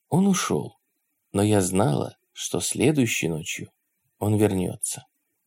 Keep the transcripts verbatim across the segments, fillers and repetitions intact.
Он ушел, но я знала, что следующей ночью он вернется.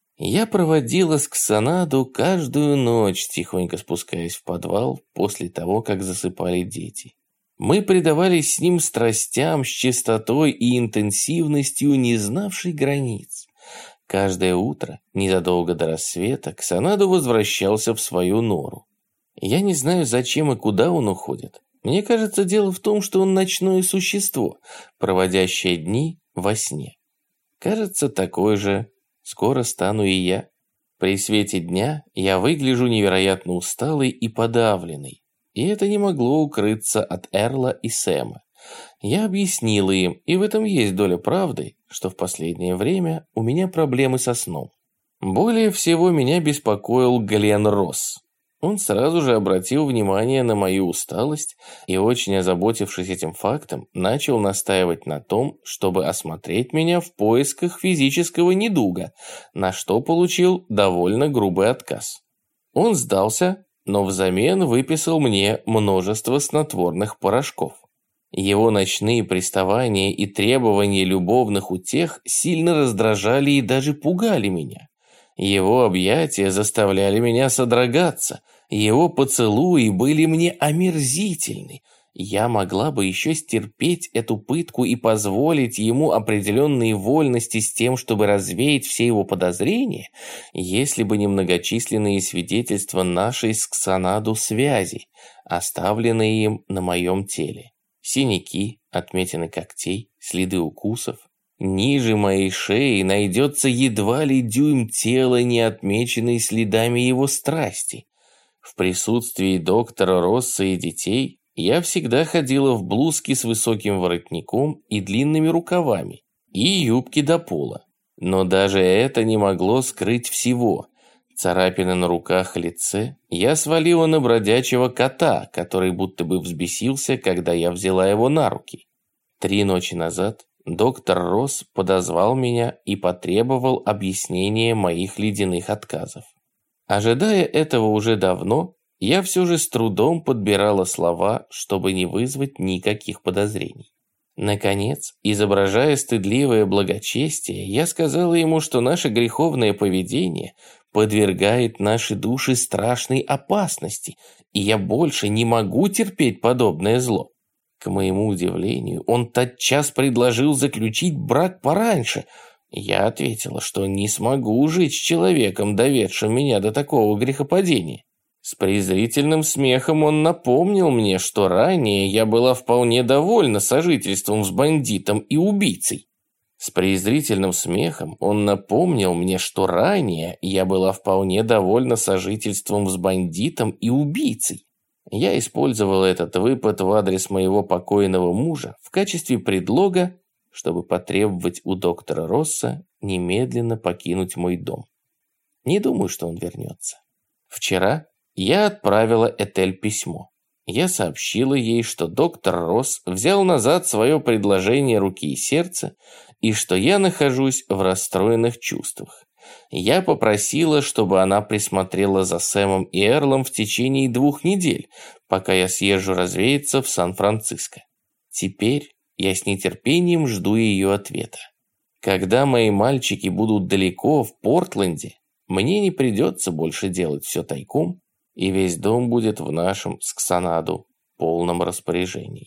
Я проводила с Ксанаду каждую ночь, тихонько спускаясь в подвал после того, как засыпали дети. Мы предавались с ним страстям с частотой и интенсивностью, не знавшей границ. Каждое утро, незадолго до рассвета, Ксанаду возвращался в свою нору. Я не знаю, зачем и куда он уходит. Мне кажется, дело в том, что он ночное существо, проводящее дни во сне. Кажется, такой же скоро стану и я. При свете дня я выгляжу невероятно усталой и подавленной. И это не могло укрыться от Эрла и Сэма. Я объяснила им, и в этом есть доля правды, что в последнее время у меня проблемы со сном. Более всего меня беспокоил Глен Росс. Он сразу же обратил внимание на мою усталость и, очень озаботившись этим фактом, начал настаивать на том, чтобы осмотреть меня в поисках физического недуга, на что получил довольно грубый отказ. Он сдался, но взамен выписал мне множество снотворных порошков. Его ночные приставания и требования любовных утех сильно раздражали и даже пугали меня. Его объятия заставляли меня содрогаться, его поцелуи были мне омерзительны. Я могла бы еще стерпеть эту пытку и позволить ему определенные вольности с тем, чтобы развеять все его подозрения, если бы не многочисленные свидетельства нашей с Ксанаду связи, оставленные им на моем теле. Синяки, отметины когтей, следы укусов. Ниже моей шеи найдется едва ли дюйм тела, не отмеченный следами его страсти. В присутствии доктора Росса и детей я всегда ходила в блузке с высоким воротником и длинными рукавами, и юбки до пола. Но даже это не могло скрыть всего. Царапины на руках и лице я свалила на бродячего кота, который будто бы взбесился, когда я взяла его на руки. Три ночи назад доктор Росс подозвал меня и потребовал объяснения моих ледяных отказов. Ожидая этого уже давно, я все же с трудом подбирала слова, чтобы не вызвать никаких подозрений. Наконец, изображая стыдливое благочестие, я сказала ему, что наше греховное поведение подвергает наши души страшной опасности, и я больше не могу терпеть подобное зло. К моему удивлению, он тотчас предложил заключить брак пораньше. Я ответила, что не смогу жить с человеком, доведшим меня до такого грехопадения. С презрительным смехом он напомнил мне, что ранее я была вполне довольна сожительством с бандитом и убийцей. С презрительным смехом он напомнил мне, что ранее я была вполне довольна сожительством с бандитом и убийцей. Я использовала этот выпад в адрес моего покойного мужа в качестве предлога, чтобы потребовать у доктора Росса немедленно покинуть мой дом. Не думаю, что он вернется. Вчера я отправила Этель письмо. Я сообщила ей, что доктор Росс взял назад свое предложение руки и сердца, и что я нахожусь в расстроенных чувствах. Я попросила, чтобы она присмотрела за Сэмом и Эрлом в течение двух недель, пока я съезжу развеяться в Сан-Франциско. Теперь я с нетерпением жду ее ответа. Когда мои мальчики будут далеко, в Портленде, мне не придется больше делать все тайком, и весь дом будет в нашем с Ксанаду полном распоряжении.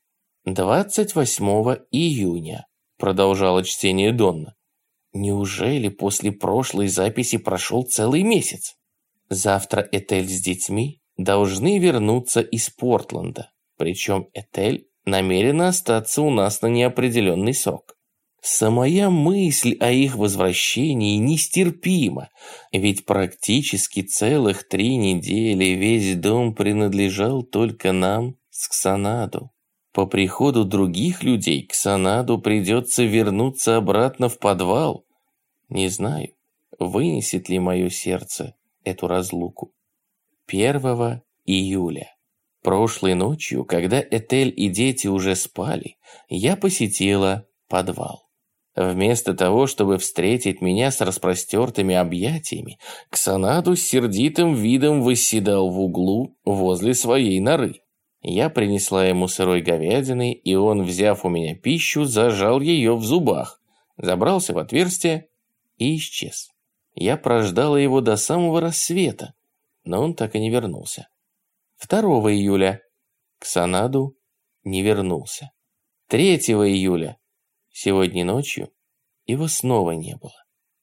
двадцать восьмого июня, продолжала чтение Донна. Неужели после прошлой записи прошел целый месяц? Завтра Этель с детьми должны вернуться из Портленда, причем Этель намерена остаться у нас на неопределенный срок. Самая мысль о их возвращении нестерпима, ведь практически целых три недели весь дом принадлежал только нам с Ксанаду. По приходу других людей Ксанаду придется вернуться обратно в подвал. Не знаю, вынесет ли мое сердце эту разлуку. первого июля. Прошлой ночью, когда Этель и дети уже спали, я посетила подвал. Вместо того, чтобы встретить меня с распростертыми объятиями, Ксанаду с сердитым видом восседал в углу возле своей норы. Я принесла ему сырой говядины, и он, взяв у меня пищу, зажал ее в зубах, забрался в отверстие и исчез. Я прождала его до самого рассвета, но он так и не вернулся. второго июля Ксанаду не вернулся. третьего июля, сегодня ночью, его снова не было.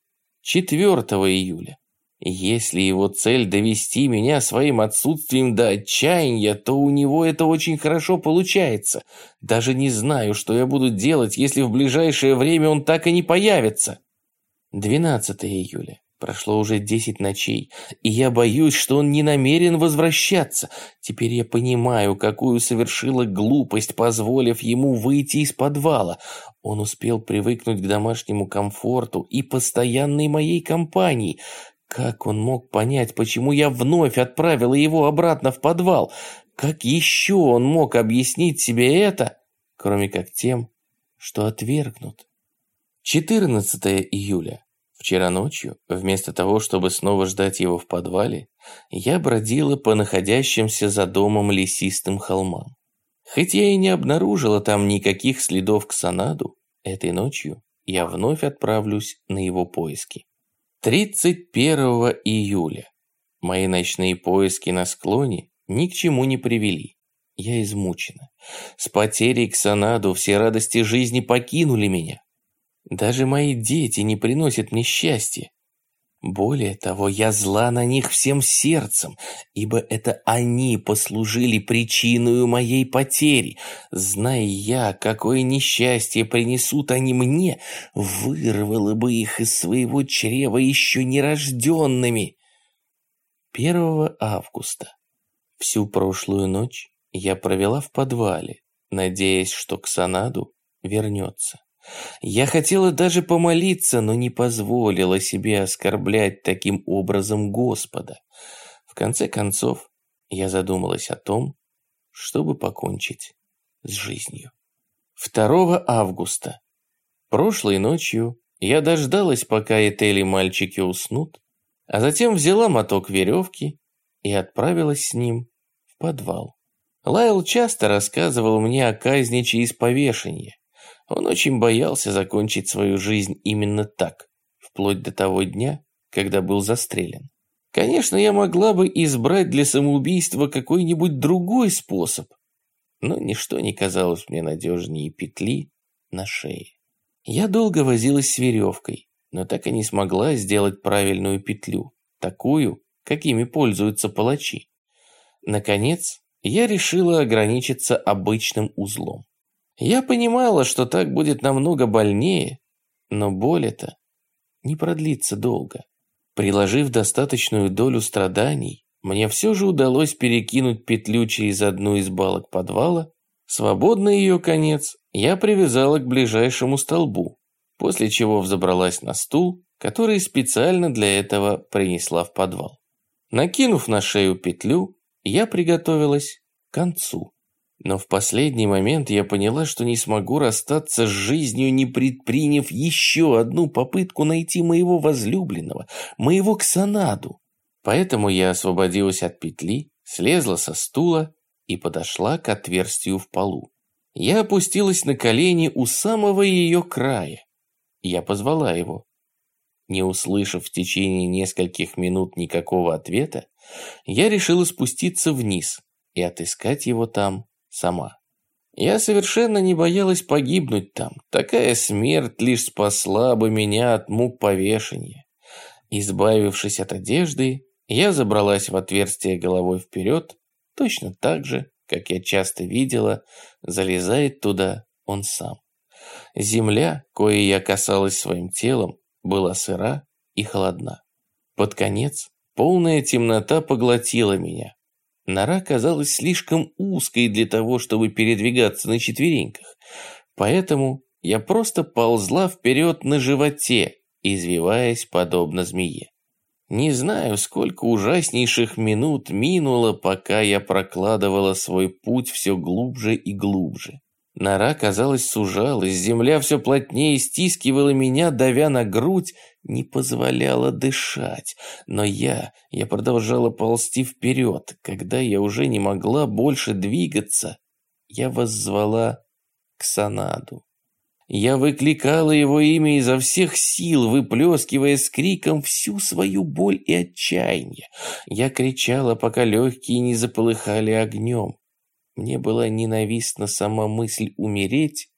четвёртого июля, если его цель довести меня своим отсутствием до отчаяния, то у него это очень хорошо получается. Даже не знаю, что я буду делать, если в ближайшее время он так и не появится. двенадцатого июля. Прошло уже десять ночей, и я боюсь, что он не намерен возвращаться. Теперь я понимаю, какую совершила глупость, позволив ему выйти из подвала. Он успел привыкнуть к домашнему комфорту и постоянной моей компании. Как он мог понять, почему я вновь отправила его обратно в подвал? Как еще он мог объяснить себе это, кроме как тем, что отвергнут? четырнадцатого июля. Вчера ночью, вместо того, чтобы снова ждать его в подвале, я бродила по находящимся за домом лесистым холмам. Хоть я и не обнаружила там никаких следов Ксанаду, этой ночью я вновь отправлюсь на его поиски. тридцать первого июля. Мои ночные поиски на склоне ни к чему не привели. Я измучена. С потерей Ксанаду все радости жизни покинули меня. Даже мои дети не приносят мне счастья. Более того, я зла на них всем сердцем, ибо это они послужили причиной моей потери. Зная я, какое несчастье принесут они мне, вырвала бы их из своего чрева еще нерожденными. первого августа. Всю прошлую ночь я провела в подвале, надеясь, что Ксанаду вернется. Я хотела даже помолиться, но не позволила себе оскорблять таким образом Господа. В конце концов, я задумалась о том, чтобы покончить с жизнью. второго августа. Прошлой ночью я дождалась, пока Этель и мальчики уснут, а затем взяла моток веревки и отправилась с ним в подвал. Лайл часто рассказывал мне о казни через повешение. Он очень боялся закончить свою жизнь именно так, вплоть до того дня, когда был застрелен. Конечно, я могла бы избрать для самоубийства какой-нибудь другой способ, но ничто не казалось мне надежнее петли на шее. Я долго возилась с веревкой, но так и не смогла сделать правильную петлю, такую, какими пользуются палачи. Наконец, я решила ограничиться обычным узлом. Я понимала, что так будет намного больнее, но боль эта не продлится долго. Приложив достаточную долю страданий, мне все же удалось перекинуть петлю через одну из балок подвала. Свободный ее конец я привязала к ближайшему столбу, после чего взобралась на стул, который специально для этого принесла в подвал. Накинув на шею петлю, я приготовилась к концу. Но в последний момент я поняла, что не смогу расстаться с жизнью, не предприняв еще одну попытку найти моего возлюбленного, моего Ксанаду. Поэтому я освободилась от петли, слезла со стула и подошла к отверстию в полу. Я опустилась на колени у самого ее края. Я позвала его. Не услышав в течение нескольких минут никакого ответа, я решила спуститься вниз и отыскать его там сама. Я совершенно не боялась погибнуть там. Такая смерть лишь спасла бы меня от мук повешения. Избавившись от одежды, я забралась в отверстие головой вперед, точно так же, как я часто видела, залезает туда он сам. Земля, коей я касалась своим телом, была сыра и холодна. Под конец полная темнота поглотила меня. Нора казалась слишком узкой для того, чтобы передвигаться на четвереньках, поэтому я просто ползла вперед на животе, извиваясь подобно змее. Не знаю, сколько ужаснейших минут минуло, пока я прокладывала свой путь все глубже и глубже. Нора, казалось, сужалась, земля все плотнее стискивала меня, давя на грудь, не позволяла дышать. Но я, я продолжала ползти вперед. Когда я уже не могла больше двигаться, я воззвала к Санаду. Я выкликала его имя изо всех сил, выплескивая с криком всю свою боль и отчаяние. Я кричала, пока легкие не заполыхали огнем. Мне была ненавистна сама мысль умереть,